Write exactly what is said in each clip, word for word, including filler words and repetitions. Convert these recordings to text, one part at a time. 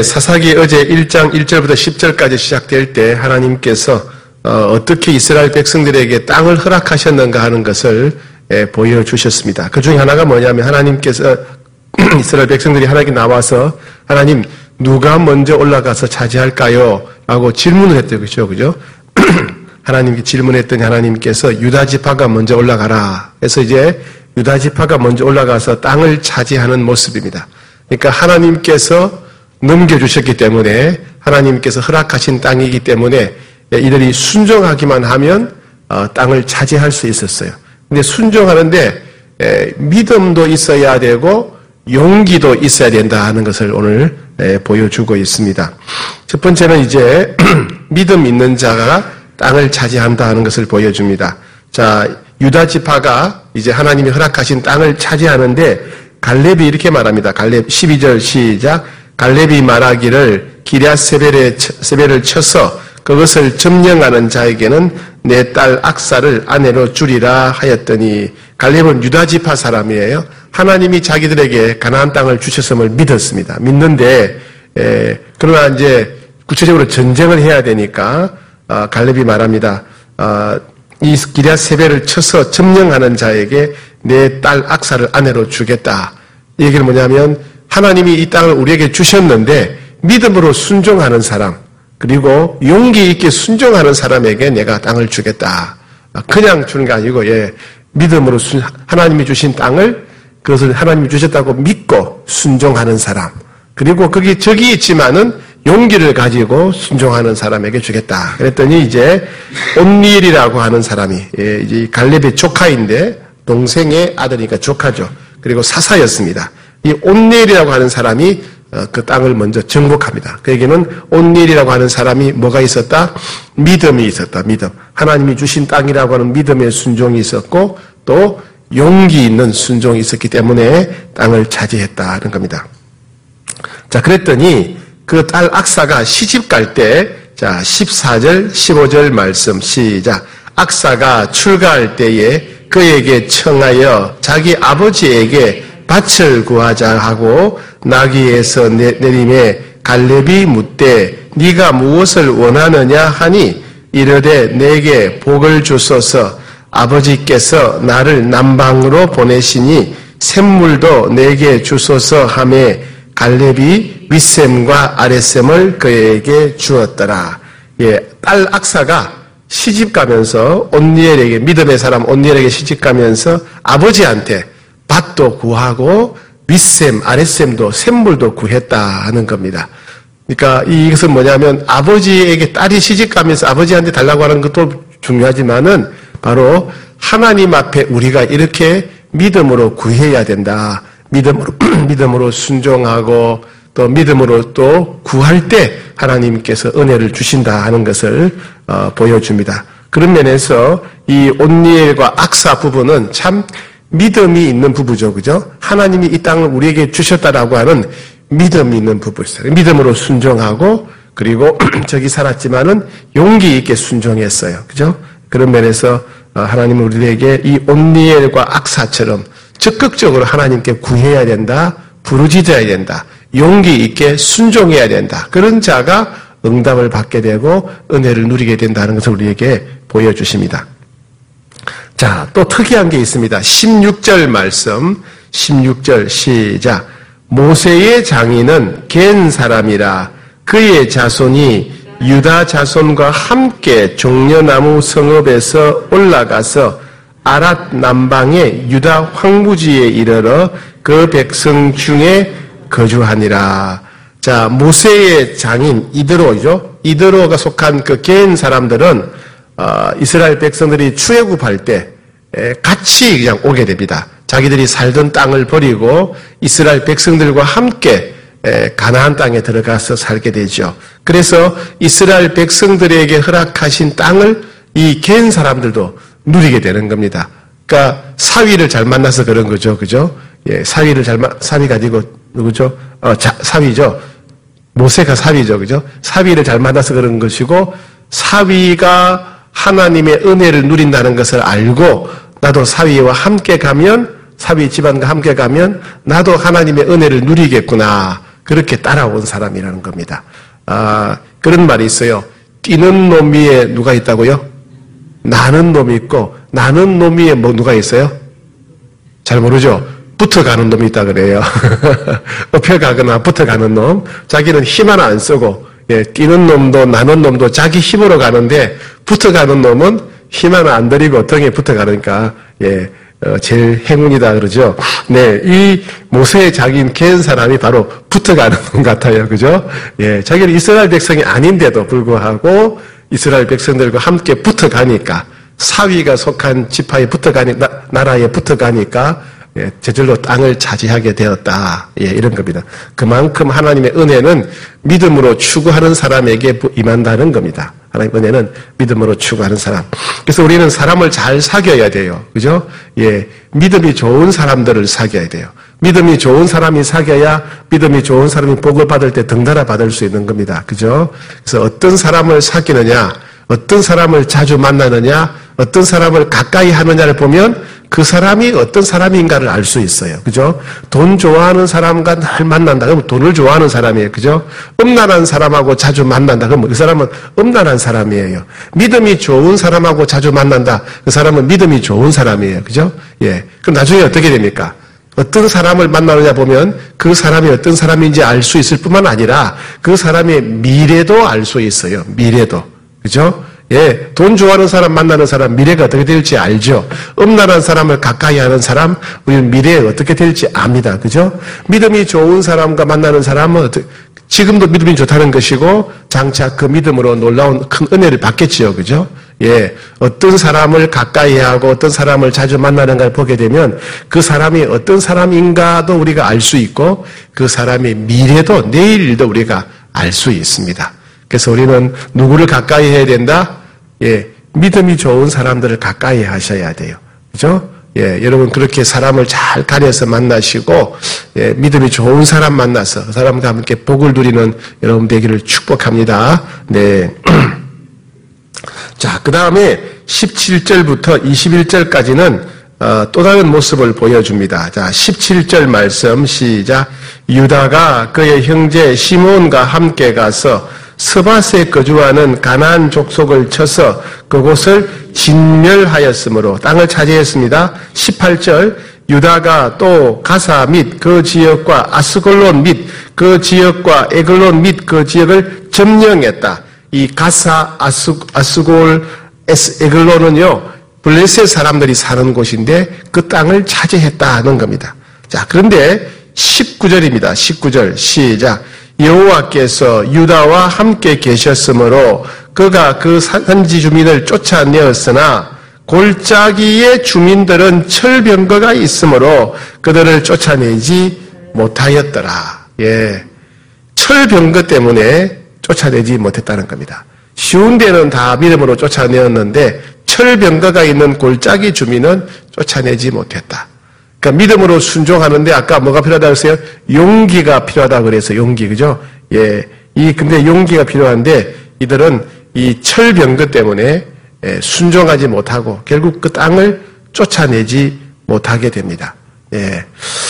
사사기 어제 일 장 일 절부터 십 절까지 시작될 때 하나님께서 어, 어떻게 이스라엘 백성들에게 땅을 허락하셨는가 하는 것을 예, 보여주셨습니다. 그 중에 하나가 뭐냐면 하나님께서 이스라엘 백성들이 하나님께 나와서 하나님 누가 먼저 올라가서 차지할까요? 라고 질문을 했대요. 그죠? 그죠? 하나님께 질문했더니 하나님께서 유다 지파가 먼저 올라가라. 그래서 이제 유다 지파가 먼저 올라가서 땅을 차지하는 모습입니다. 그러니까 하나님께서 넘겨주셨기 때문에 하나님께서 허락하신 땅이기 때문에 이들이 순종하기만 하면 땅을 차지할 수 있었어요. 근데 순종하는데 믿음도 있어야 되고 용기도 있어야 된다 하는 것을 오늘 보여주고 있습니다. 첫 번째는 이제 믿음 있는 자가 땅을 차지한다 하는 것을 보여줍니다. 자, 유다 지파가 이제 하나님이 허락하신 땅을 차지하는데 갈렙이 이렇게 말합니다. 갈렙 십이 절 시작. 갈렙이 말하기를 기럇세벨을 쳐서 그것을 점령하는 자에게는 내 딸 악사를 아내로 주리라 하였더니 갈렙은 유다 지파 사람이에요. 하나님이 자기들에게 가나안 땅을 주셨음을 믿었습니다. 믿는데 에, 그러나 이제 구체적으로 전쟁을 해야 되니까 어, 갈렙이 말합니다. 어, 이 기럇세벨을 쳐서 점령하는 자에게 내 딸 악사를 아내로 주겠다. 이 얘기는 뭐냐면 하나님이 이 땅을 우리에게 주셨는데 믿음으로 순종하는 사람 그리고 용기 있게 순종하는 사람에게 내가 땅을 주겠다. 그냥 주는 게 아니고 예, 믿음으로 순, 하나님이 주신 땅을 그것을 하나님이 주셨다고 믿고 순종하는 사람 그리고 거기 적이 있지만은 용기를 가지고 순종하는 사람에게 주겠다. 그랬더니 이제 온니엘이라고 하는 사람이 예, 이제 갈렙의 조카인데 동생의 아들이니까 조카죠. 그리고 사사였습니다. 이 온니엘이라고 하는 사람이 그 땅을 먼저 정복합니다. 그에게는 온니엘이라고 하는 사람이 뭐가 있었다? 믿음이 있었다. 믿음. 하나님이 주신 땅이라고 하는 믿음의 순종이 있었고 또 용기 있는 순종이 있었기 때문에 땅을 차지했다는 겁니다. 자, 그랬더니 그 딸 악사가 시집 갈 때, 자, 십사 절, 십오 절 말씀 시작. 악사가 출가할 때에 그에게 청하여 자기 아버지에게 밭을 구하자 하고 나귀에서 내림에 갈렙이 묻되 네가 무엇을 원하느냐 하니 이르되 내게 복을 주소서 아버지께서 나를 남방으로 보내시니 샘물도 내게 주소서 하매 갈렙이 윗샘과 아랫샘을 그에게 주었더라. 예, 딸 악사가 시집 가면서 온니엘에게 믿음의 사람 온니엘에게 시집 가면서 아버지한테 밭도 구하고 윗샘, 아랫샘도 샘물도 구했다 하는 겁니다. 그러니까 이것은 뭐냐면 아버지에게 딸이 시집 가면서 아버지한테 달라고 하는 것도 중요하지만은 바로 하나님 앞에 우리가 이렇게 믿음으로 구해야 된다. 믿음으로, 믿음으로 순종하고 또 믿음으로 또 구할 때 하나님께서 은혜를 주신다 하는 것을 어, 보여줍니다. 그런 면에서 이 온니엘과 악사 부부는 참 믿음이 있는 부부죠. 그죠? 하나님이 이 땅을 우리에게 주셨다라고 하는 믿음이 있는 부부였어요. 믿음으로 순종하고 그리고 저기 살았지만은 용기 있게 순종했어요. 그죠? 그런 면에서 하나님은 우리에게 이 온니엘과 악사처럼 적극적으로 하나님께 구해야 된다. 부르짖어야 된다. 용기 있게 순종해야 된다. 그런 자가 응답을 받게 되고 은혜를 누리게 된다는 것을 우리에게 보여주십니다. 자, 또 특이한 게 있습니다. 십육 절 말씀, 십육 절 시작. 모세의 장인은 겐 사람이라 그의 자손이 유다 자손과 함께 종려나무 성읍에서 올라가서 아랏 남방의 유다 황무지에 이르러 그 백성 중에 거주하니라. 자, 모세의 장인 이드로죠. 이드로가 속한 그 겐 사람들은 어, 이스라엘 백성들이 출애굽할 때 에, 같이 그냥 오게 됩니다. 자기들이 살던 땅을 버리고 이스라엘 백성들과 함께 에, 가나안 땅에 들어가서 살게 되죠. 그래서 이스라엘 백성들에게 허락하신 땅을 이 겐 사람들도 누리게 되는 겁니다. 그러니까 사위를 잘 만나서 그런 거죠, 그죠? 예, 사위를 잘 만, 사위가 아니고 누구죠? 어, 자, 사위죠. 모세가 사위죠, 그죠? 사위를 잘 만나서 그런 것이고 사위가 하나님의 은혜를 누린다는 것을 알고 나도 사위와 함께 가면 사위 집안과 함께 가면 나도 하나님의 은혜를 누리겠구나. 그렇게 따라온 사람이라는 겁니다. 아, 그런 말이 있어요. 뛰는 놈 위에 누가 있다고요? 나는 놈이 있고, 나는 놈 위에 뭐 누가 있어요? 잘 모르죠? 붙어가는 놈이 있다 그래요. 업혀가거나 붙어가는 놈. 자기는 힘 하나 안 쓰고, 예, 뛰는 놈도 나는 놈도 자기 힘으로 가는데, 붙어가는 놈은 힘 하나 안 들이고 등에 붙어가니까, 예, 어, 제일 행운이다 그러죠. 네, 이 모세의 자기는 개인 사람이 바로 붙어가는 것 같아요. 그죠? 예, 자기는 이스라엘 백성이 아닌데도 불구하고 이스라엘 백성들과 함께 붙어가니까, 사위가 속한 지파에 붙어가니, 나, 나라에 붙어가니까, 예, 저절로 땅을 차지하게 되었다. 예, 이런 겁니다. 그만큼 하나님의 은혜는 믿음으로 추구하는 사람에게 임한다는 겁니다. 하나님의 은혜는 믿음으로 추구하는 사람. 그래서 우리는 사람을 잘 사귀어야 돼요. 그죠? 예, 믿음이 좋은 사람들을 사귀어야 돼요. 믿음이 좋은 사람이 사귀어야 믿음이 좋은 사람이 복을 받을 때 덩달아 받을 수 있는 겁니다. 그죠? 그래서 어떤 사람을 사귀느냐, 어떤 사람을 자주 만나느냐, 어떤 사람을 가까이 하느냐를 보면 그 사람이 어떤 사람인가를 알 수 있어요. 그죠? 돈 좋아하는 사람과 날 만난다. 그러면 돈을 좋아하는 사람이에요. 그죠? 음란한 사람하고 자주 만난다. 그러면 그 사람은 음란한 사람이에요. 믿음이 좋은 사람하고 자주 만난다. 그 사람은 믿음이 좋은 사람이에요. 그죠? 예. 그럼 나중에 어떻게 됩니까? 어떤 사람을 만나느냐 보면 그 사람이 어떤 사람인지 알 수 있을 뿐만 아니라 그 사람의 미래도 알 수 있어요. 미래도. 그죠? 예, 돈 좋아하는 사람 만나는 사람 미래가 어떻게 될지 알죠. 음란한 사람을 가까이 하는 사람 우리는 미래에 어떻게 될지 압니다. 그죠? 믿음이 좋은 사람과 만나는 사람은 어떻게, 지금도 믿음이 좋다는 것이고 장차 그 믿음으로 놀라운 큰 은혜를 받겠지요. 그죠? 예, 어떤 사람을 가까이 하고 어떤 사람을 자주 만나는 걸 보게 되면 그 사람이 어떤 사람인가도 우리가 알 수 있고 그 사람의 미래도 내일 일도 우리가 알 수 있습니다. 그래서 우리는 누구를 가까이 해야 된다? 예, 믿음이 좋은 사람들을 가까이 하셔야 돼요. 그죠? 예, 여러분 그렇게 사람을 잘 가려서 만나시고, 예, 믿음이 좋은 사람 만나서 그 사람과 함께 복을 누리는 여러분 되기를 축복합니다. 네. 자, 그 다음에 십칠 절부터 이십일 절까지는 어, 또 다른 모습을 보여줍니다. 자, 십칠 절 말씀 시작. 유다가 그의 형제 시몬과 함께 가서 스밧에 거주하는 가나안 족속을 쳐서 그곳을 진멸하였으므로 땅을 차지했습니다. 십팔 절 유다가 또 가사 및 그 지역과 아스골론 및 그 지역과 에글론 및 그 지역을 점령했다. 이 가사, 아스, 아스골, 에스, 에글론은요 블레셋 사람들이 사는 곳인데 그 땅을 차지했다는 겁니다. 자, 그런데 십구 절입니다. 십구 절 시작. 여호와께서 유다와 함께 계셨으므로 그가 그 산지 주민을 쫓아내었으나 골짜기의 주민들은 철병거가 있으므로 그들을 쫓아내지 못하였더라. 예, 철병거 때문에 쫓아내지 못했다는 겁니다. 쉬운 데는 다 믿음으로 쫓아내었는데 철병거가 있는 골짜기 주민은 쫓아내지 못했다. 그러니까 믿음으로 순종하는데 아까 뭐가 필요하다고 했어요? 용기가 필요하다고 그래서 용기, 그죠? 예. 이, 근데 용기가 필요한데 이들은 이 철병거 때문에 예, 순종하지 못하고 결국 그 땅을 쫓아내지 못하게 됩니다. 예.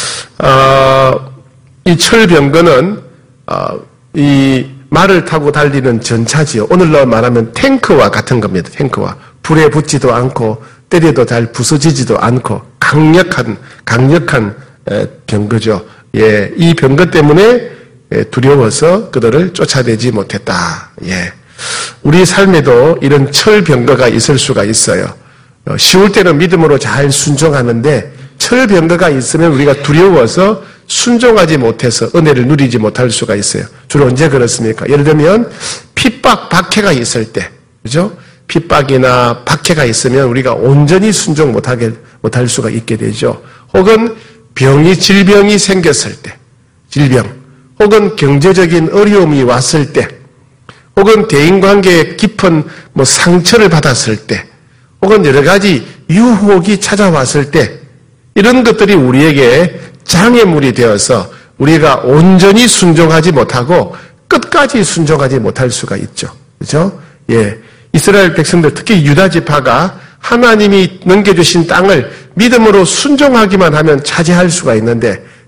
어, 이 철병거는, 어, 이 말을 타고 달리는 전차지요. 오늘날 말하면 탱크와 같은 겁니다. 탱크와. 불에 붙지도 않고 때려도 잘 부서지지도 않고 강력한 강력한 병거죠. 예, 이 병거 때문에 두려워서 그들을 쫓아내지 못했다. 예, 우리 삶에도 이런 철병거가 있을 수가 있어요. 쉬울 때는 믿음으로 잘 순종하는데 철병거가 있으면 우리가 두려워서 순종하지 못해서 은혜를 누리지 못할 수가 있어요. 주로 언제 그렇습니까? 예를 들면 핍박, 박해가 있을 때, 그죠? 핍박이나 박해가 있으면 우리가 온전히 순종 못하게, 못할 수가 있게 되죠. 혹은 병이, 질병이 생겼을 때, 질병, 혹은 경제적인 어려움이 왔을 때, 혹은 대인관계에 깊은 뭐 상처를 받았을 때, 혹은 여러 가지 유혹이 찾아왔을 때, 이런 것들이 우리에게 장애물이 되어서 우리가 온전히 순종하지 못하고 끝까지 순종하지 못할 수가 있죠. 그렇죠? 예. 이스라엘 백성들, 특히 유다 지파가 하나님이 넘겨주신 땅을 믿음으로 순종하기만 하면 차지할 수가 있는데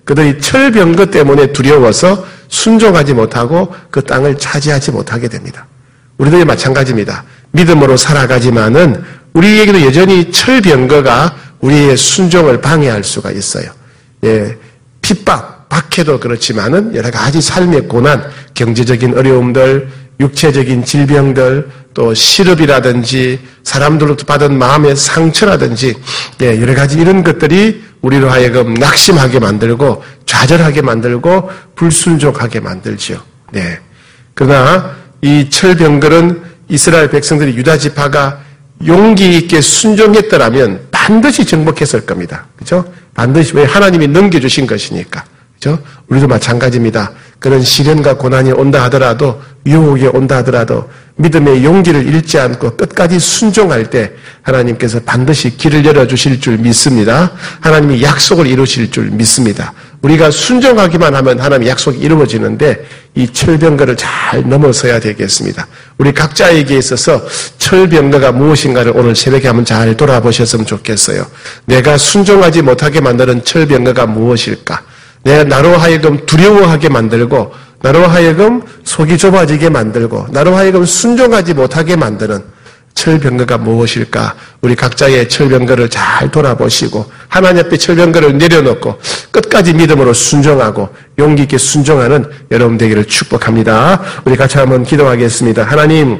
그들이 철병거 때문에 두려워서 순종하지 못하고 그 땅을 차지하지 못하게 됩니다. 우리들이 마찬가지입니다. 믿음으로 살아가지만은 우리에게도 여전히 철병거가 우리의 순종을 방해할 수가 있어요. 예, 핍박, 박해도 그렇지만은 여러 가지 삶의 고난, 경제적인 어려움들, 육체적인 질병들, 또 실업이라든지 사람들로부터 받은 마음의 상처라든지 예, 여러 가지 이런 것들이 우리로 하여금 낙심하게 만들고 좌절하게 만들고 불순종하게 만들지요. 네. 그러나 이 철병거는 이스라엘 백성들이 유다 지파가 용기 있게 순종했더라면 반드시 정복했을 겁니다. 그죠? 반드시 왜 하나님이 넘겨주신 것이니까. 그죠? 우리도 마찬가지입니다. 그런 시련과 고난이 온다 하더라도 유혹이 온다 하더라도 믿음의 용기를 잃지 않고 끝까지 순종할 때 하나님께서 반드시 길을 열어주실 줄 믿습니다. 하나님이 약속을 이루실 줄 믿습니다. 우리가 순종하기만 하면 하나님의 약속이 이루어지는데 이 철병거를 잘 넘어서야 되겠습니다. 우리 각자에게 있어서 철병거가 무엇인가를 오늘 새벽에 한번 잘 돌아보셨으면 좋겠어요. 내가 순종하지 못하게 만드는 철병거가 무엇일까? 내가 나로 하여금 두려워하게 만들고 나로 하여금 속이 좁아지게 만들고 나로 하여금 순종하지 못하게 만드는 철병거가 무엇일까? 우리 각자의 철병거를 잘 돌아보시고 하나님 앞에 철병거를 내려놓고 끝까지 믿음으로 순종하고 용기 있게 순종하는 여러분 되기를 축복합니다. 우리 같이 한번 기도하겠습니다. 하나님,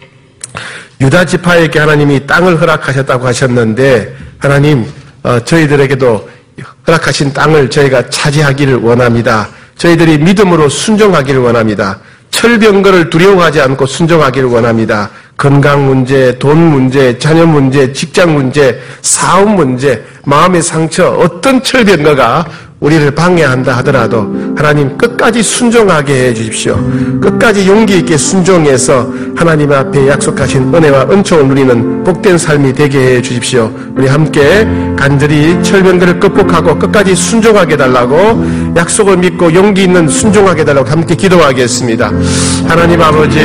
유다 지파에게 하나님이 땅을 허락하셨다고 하셨는데 하나님, 어, 저희들에게도 허락하신 땅을 저희가 차지하기를 원합니다. 저희들이 믿음으로 순종하기를 원합니다. 철병거를 두려워하지 않고 순종하기를 원합니다. 건강 문제, 돈 문제, 자녀 문제, 직장 문제, 사업 문제, 마음의 상처, 어떤 철병거가 우리를 방해한다 하더라도 하나님 끝까지 순종하게 해 주십시오. 끝까지 용기 있게 순종해서 하나님 앞에 약속하신 은혜와 은총을 누리는 복된 삶이 되게 해 주십시오. 우리 함께 간절히 철병거를 극복하고 끝까지 순종하게 해달라고 약속을 믿고 용기 있는 순종하게 해달라고 함께 기도하겠습니다. 하나님 아버지,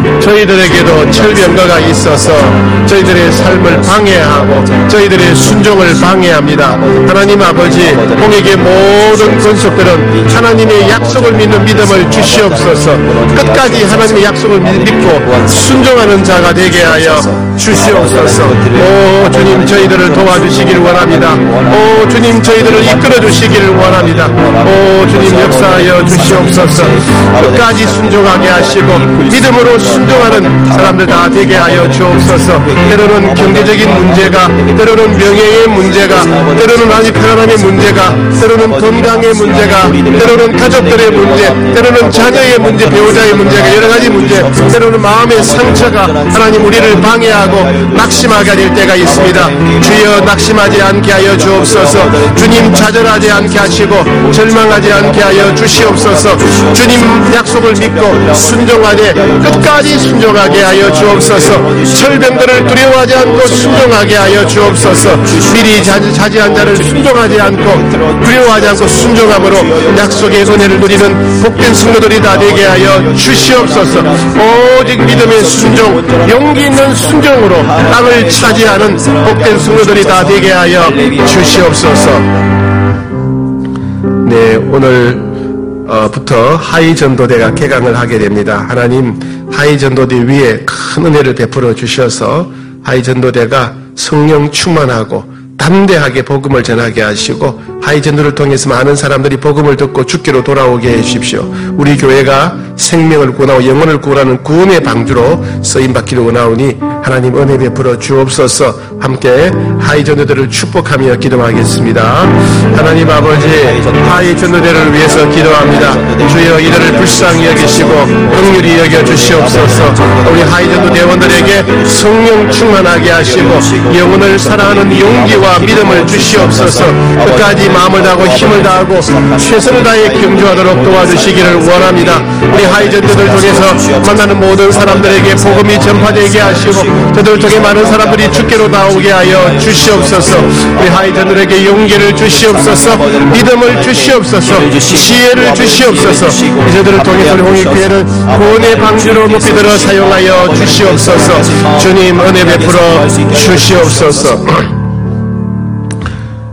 저희들에게도 철병거가 있어서 저희들의 삶을 방해하고 저희들의 순종을 방해합니다. 하나님 아버지, 공에게 모든 권속들은 하나님의 약속을 믿는 믿음을 주시옵소서. 끝까지 하나님의 약속을 믿고 순종하는 자가 되게 하여 주시옵소서. 오 주님, 저희들을 도와주시기를 원합니다. 오 주님, 저희들을 이끌어 주시기를 원합니다. 오 주님, 역사하여 주시옵소서. 끝까지 순종하게 하시고 믿음으로 순종하는 사람들 다 되게 하여 주옵소서. 때로는 경제적인 문제가, 때로는 명예의 문제가, 때로는 아니 편안함의 문제가, 때로는 건강의 문제가, 때로는 가족들의 문제, 때로는 자녀의 문제, 배우자의 문제가, 여러 가지 문제, 때로는 마음의 상처가 하나님 우리를 방해하고 낙심하게 될 때가 있습니다. 주여, 낙심하지 않게 하여 주옵소서. 주님, 좌절하지 않게 하시고 절망하지 않게 하여 주시옵소서. 주님 약속을 믿고 순종하되 끝까지 순종하게 하여 주옵소서. 철병들을 두려워하지 않고 순종하게 하여 주옵소서. 미리 차지한 자를 순종하지 않고 두려워하지 않고 순종함으로 약속의 은혜를 누리는 복된 성도들이 다 되게 하여 주시옵소서. 오직 믿음의 순종, 용기 있는 순종으로 땅을 차지하는 복된 성도들이 다 되게 하여 주시옵소서. 네, 오늘부터 하이전도대가 개강을 하게 됩니다. 하나님, 하이전도대 위에 큰 은혜를 베풀어 주셔서 하이전도대가 성령 충만하고 담대하게 복음을 전하게 하시고 하이전도를 통해서 많은 사람들이 복음을 듣고 주께로 돌아오게 해 주십시오. 우리 교회가 생명을 구원하고 영혼을 구원하는 구원의 방주로 쓰임받기를 원하오니 하나님 은혜 베풀어 주옵소서. 함께 하이전도대를 축복하며 기도하겠습니다. 하나님 아버지, 하이전도대를 위해서 기도합니다. 주여, 이들을 불쌍히 여기시고 긍휼히 여겨 주시옵소서. 우리 하이전도 대원들에게 성령 충만하게 하시고 영혼을 사랑하는 용기와 믿음을 주시옵소서. 끝까지 마음을 다하고 힘을 다하고 최선을 다해 경주하도록 도와주시기를 원합니다. 우리 하이전도들 통해서 만나는 모든 사람들에게 복음이 전파되게 하시고 저들을 통해 많은 사람들이 주께로 나오게 하여 주시옵소서. 우리 하이전들에게 용기를 주시옵소서. 믿음을 주시옵소서. 지혜를 주시옵소서. 저들을 통해서 우리 홍익교회를 구원의 방주로 높이 들어 사용하여 주시옵소서. 주님 은혜 베풀어 주시옵소서.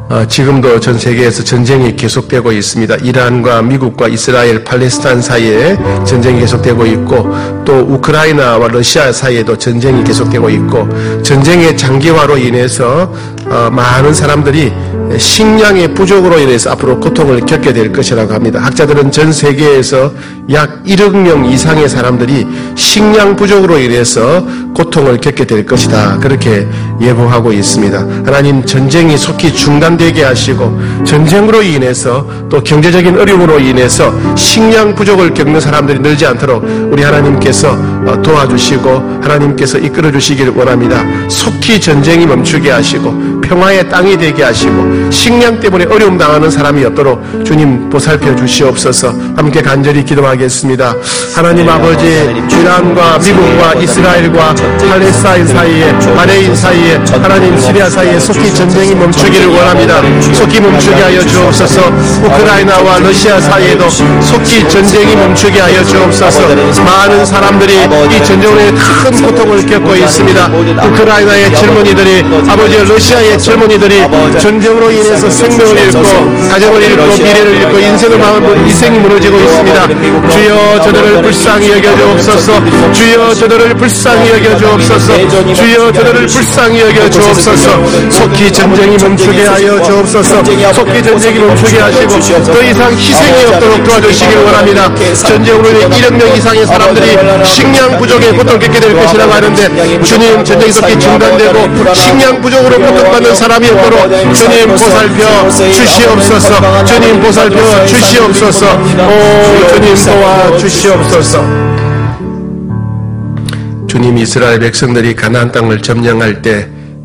어, 지금도 전 세계에서 전쟁이 계속되고 있습니다. 이란과 미국과 이스라엘, 팔레스타인 사이에 전쟁이 계속되고 있고 또 우크라이나와 러시아 사이에도 전쟁이 계속되고 있고 전쟁의 장기화로 인해서 어, 많은 사람들이 식량의 부족으로 인해서 앞으로 고통을 겪게 될 것이라고 합니다. 학자들은 전 세계에서 약 일억 명 이상의 사람들이 식량 부족으로 인해서 고통을 겪게 될 것이다. 그렇게 예보하고 있습니다. 하나님 전쟁이 속히 중단되게 하시고 전쟁으로 인해서 또 경제적인 어려움으로 인해서 식량 부족을 겪는 사람들이 늘지 않도록 우리 하나님께서 도와주시고 하나님께서 이끌어 주시기를 원합니다. 속히 전쟁이 멈추게 하시고 평화의 땅이 되게 하시고 식량 때문에 어려움 당하는 사람이 없도록 주님 보살펴 주시옵소서. 함께 간절히 기도하겠습니다. 하나님 아버지, 이란과 미국과 이스라엘과 팔레스타인 사이에, 바레인 사이에, 하나님 시리아 사이에 속히 전쟁이 멈추기를 원합니다. 속히 멈추게 하여 주옵소서. 우크라이나와 러시아 사이에도 속히 전쟁이 멈추게 하여 주옵소서. 많은 사람들이 이 전쟁으로 큰 고통을 겪고 있습니다. 우크라이나의 젊은이들이, 아버지 러시아의 젊은이들이 전쟁으로 인해서 생명을 잃고 가정을 잃고 미래를 잃고 인생을 마음으로 인생이 무너지고 있습니다. 주여 저들을 불쌍히 여겨주옵소서. 주여 저들을 불쌍히 여겨주옵소서. 주여 저들을 불쌍히 여겨주옵소서. 속히 전쟁이 멈추게 하여 주옵소서. 속히 전쟁이 멈추게 하시고 더 이상 희생이 없도록 도와주시길 원합니다. 전쟁으로 인해 일억 명 이상의 사람들이 식량 부족에 고통을 겪게 될 것이라고 하는데 주님 전쟁이 속히 중단되고 식량 부족으로 고통받는 사람이 없도록 주님 보살펴 주시옵소서. 주님 보살펴 주시옵소서. 오 주님 도와 주시옵소서. 주님 이스라엘 백성들이 가나안 땅을 점령할 때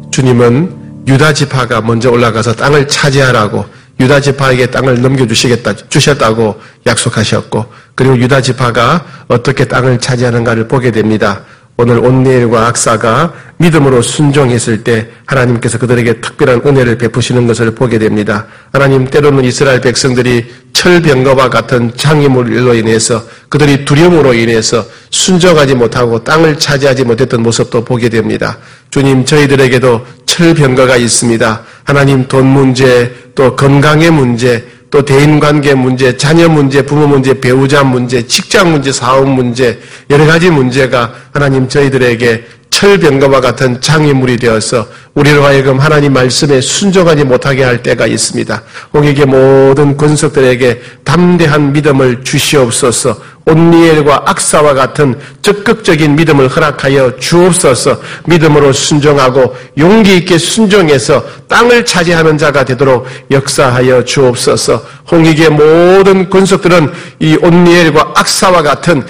주님은 유다 지파가 먼저 올라가서 땅을 차지하라고 유다 지파에게 땅을 넘겨주시겠다 주셨다고 약속하셨고 그리고 유다 지파가 어떻게 땅을 차지하는가를 보게 됩니다. 오늘 온니엘과 악사가 믿음으로 순종했을 때 하나님께서 그들에게 특별한 은혜를 베푸시는 것을 보게 됩니다. 하나님 때로는 이스라엘 백성들이 철병거와 같은 장애물로 인해서 그들이 두려움으로 인해서 순종하지 못하고 땅을 차지하지 못했던 모습도 보게 됩니다. 주님 저희들에게도 철병거가 있습니다. 하나님 돈 문제 또 건강의 문제 또 대인관계 문제, 자녀 문제, 부모 문제, 배우자 문제, 직장 문제, 사업 문제 여러 가지 문제가 하나님 저희들에게 철병거와 같은 장애물이 되어서 우리로 하여금 하나님 말씀에 순종하지 못하게 할 때가 있습니다. 홍익의 모든 권속들에게 담대한 믿음을 주시옵소서. 온니엘과 악사와 같은 적극적인 믿음을 허락하여 주옵소서. 믿음으로 순종하고 용기 있게 순종해서 땅을 차지하는 자가 되도록 역사하여 주옵소서. 홍익의 모든 권속들은 이 온니엘과 악사와 같은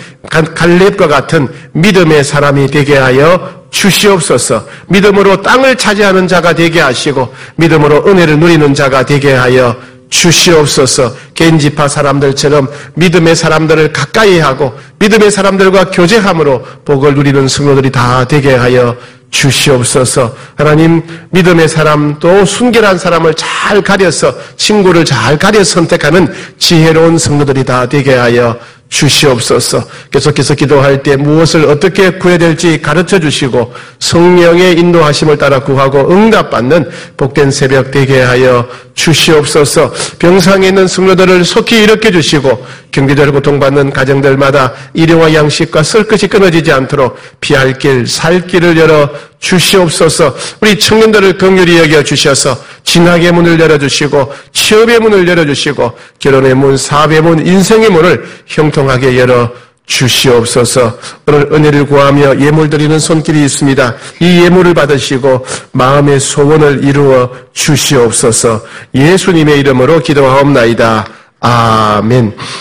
갈렙과 같은 믿음의 사람이 되게 하여 주시옵소서. 믿음으로 땅을 차지하는 자가 되게 하시고 믿음으로 은혜를 누리는 자가 되게 하여 주시옵소서. 겐지파 사람들처럼 믿음의 사람들을 가까이 하고 믿음의 사람들과 교제함으로 복을 누리는 성도들이 다 되게 하여 주시옵소서. 하나님 믿음의 사람 또 순결한 사람을 잘 가려서 친구를 잘 가려 선택하는 지혜로운 성도들이 다 되게 하여 주시옵소서. 계속해서 기도할 때 무엇을 어떻게 구해야 될지 가르쳐 주시고 성령의 인도하심을 따라 구하고 응답받는 복된 새벽 되게 하여 주시옵소서. 병상에 있는 성도들을 속히 일으켜 주시고 경제적으로 고통받는 가정들마다 일용와 양식과 설 것이 끊어지지 않도록 피할 길, 살 길을 열어 주시옵소서. 우리 청년들을 긍휼히 여겨 주셔서 진학의 문을 열어주시고 취업의 문을 열어주시고 결혼의 문, 사업의 문, 인생의 문을 형통하게 열어 주시옵소서. 오늘 은혜를 구하며 예물 드리는 손길이 있습니다. 이 예물을 받으시고 마음의 소원을 이루어 주시옵소서. 예수님의 이름으로 기도하옵나이다. 아멘.